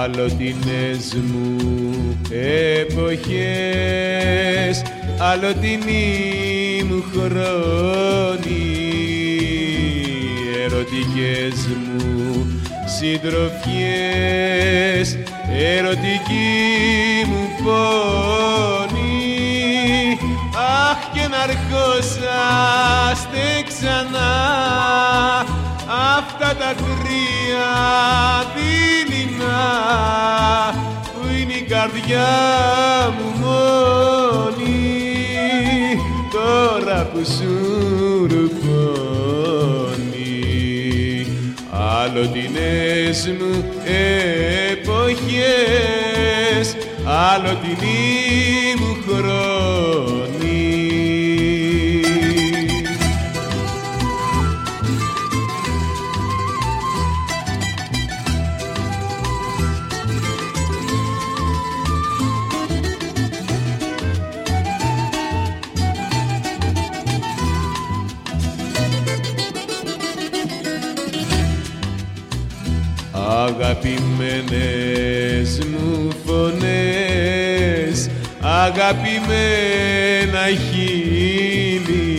Αλλοτινές μου εποχές, αλλοτινοί μου χρόνοι, ερωτικές μου συντροφιές, ερωτική μου πόνη. Αχ, και να αρχόσαστε ξανά αυτά τα κρύα δειλινά, που είναι η καρδιά μου μόνη, τώρα που σου ρουφώνει. Αλλοτινές μου εποχές, αλλοτινοί μου χρόνοι. Αγαπημένες μου φωνές, αγαπημένα χείλη,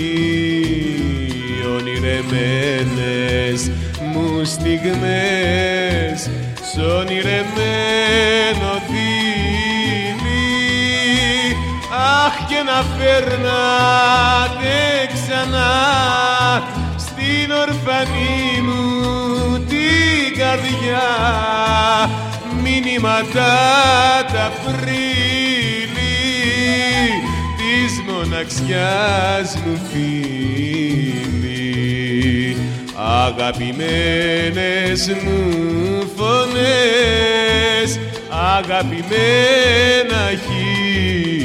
ονειρεμένες μου στιγμές, σ' ονειρεμένο δίλη. Αχ, και να φέρνατε ξανά στην ορφανή μου την καρδιά μηνύματα τα πρίλη της μοναξιάς μου φίλη. Αγαπημένες μου φωνές, αγαπημένα χείλη,